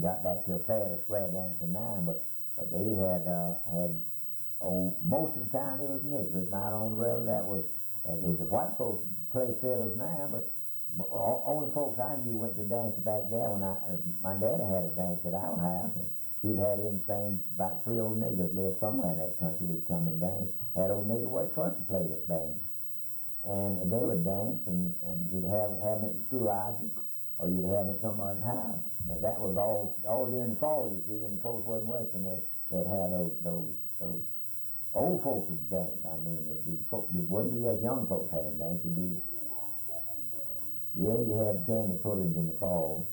got back to a fair square dancing now, but they had most of the time it was niggers. Not on really that was, the white folks play fiddles now, but only folks I knew went to dance back there when my daddy had a dance at our house, and he'd had him saying about 3 old niggers lived somewhere in that country that come and dance. Had old nigger wait for us to play the band. And they would dance, and you'd have them at the schoolhouses, or you'd have them at somebody's house. Now, that was all during the fall, you see, when the folks wasn't working. They'd have those old folks would dance. I mean, it wouldn't be as young folks having dance. It'd be, you had candy pullings in the fall.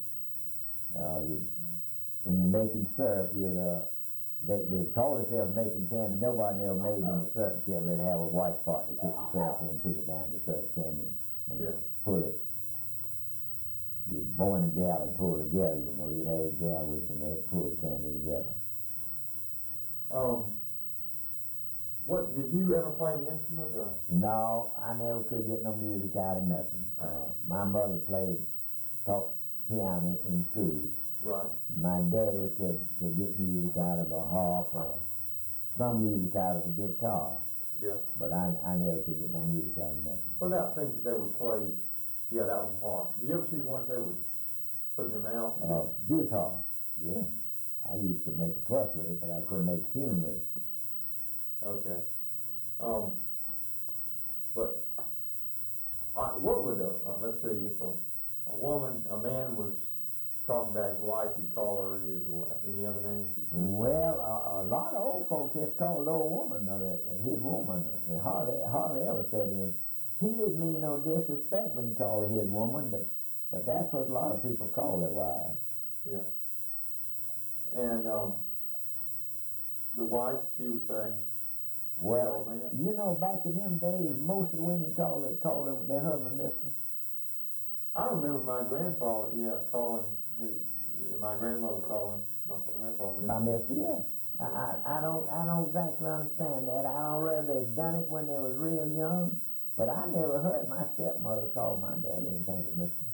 When you're making syrup, they call themselves making candy. Nobody never made in the syrup kettle. They'd have a wash pot to cook the syrup in, cook it down to syrup candy, and pull it. You'd boil a gal and pull together. You know, you'd have a gal with you, and they'd pull candy together. What did you ever play any instrument? No, I never could get no music out of nothing. My mother taught piano in school. Right. And my daddy could get music out of a harp or some music out of a guitar. Yeah. But I never could get no music out of nothing. What about things that they would play? Yeah, that was harp. Do you ever see the ones they would put in their mouth? Juice harp. Yeah. I used to make a fuss with it, but I couldn't make a tune with it. Okay. But what would let's see, if a man was talking about his wife, he'd call her any other names? Well, a lot of old folks just called the old woman his woman. They hardly ever said it. He didn't mean no disrespect when he called her his woman, but that's what a lot of people call their wives. Yeah. And the wife, she would say, well, you know, back in them days, most of the women called their husband Mister. I remember my grandfather, calling my grandmother calling my grandfather by Mister. Yeah. I don't exactly understand that. I don't know whether they'd done it when they was real young, but I never heard my stepmother call my daddy anything but Mister.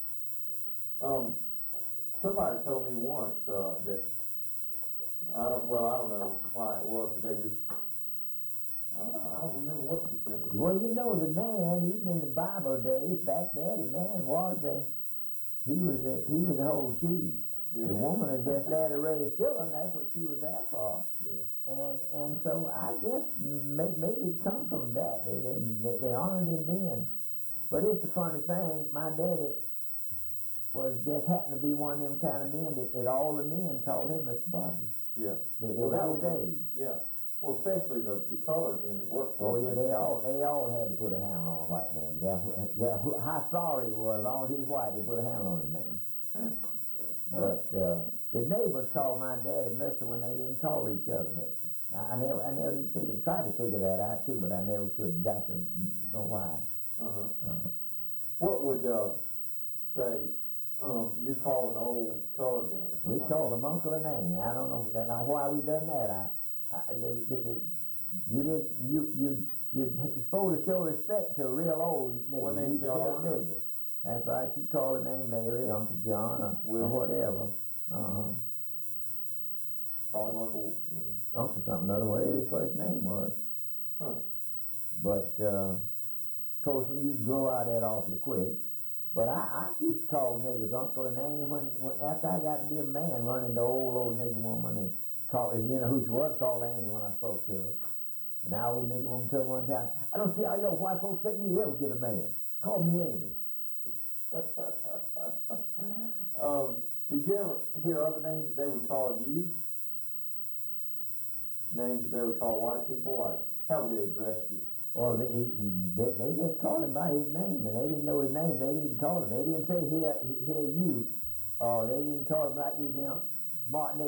Somebody told me once that I don't know why it was, but they just. I don't remember what she said. Well, you know, the man, even in the Bible days, back there, the man was he was the whole chief. Yeah. The woman was just there to raise children. That's what she was there for. Yeah. And so I guess maybe it come from that. They honored him then. But it's the funny thing. My daddy was just happened to be one of them kind of men that all the men called him Mr. Bartley. Yeah. They were his age. Yeah. Well, especially the colored men that worked for him. They all had to put a hound on a white man. Yeah, how sorry he was, as long as he's white, they put a hound on his name. But the neighbors called my daddy Mister when they didn't call each other Mister. I never did tried to figure that out too, but I never could exactly know why. What would say you call an old colored man or something? We called him Uncle and Annie. I don't know why we done that. You're supposed to show respect to a real old nigger. What name, John? Nigger. That's right. You call the name Mary, Uncle John, or whatever. Call him Uncle. Uncle something or other, whatever his first name was. But of course, when you grow out of that awfully quick. But I used to call niggers Uncle and Annie when after I got to be a man, running the old nigger woman and. You know who she was, called Annie when I spoke to her. And our old nigger woman told me one time, I don't see how your white folks expect me to ever get a man. Call me Annie. Did you ever hear other names that they would call you? Names that they would call white people? Like, how would they address you? Well, they just called him by his name, and they didn't know his name. They didn't call him. They didn't say, here you. Or they didn't call him like these, smart niggas.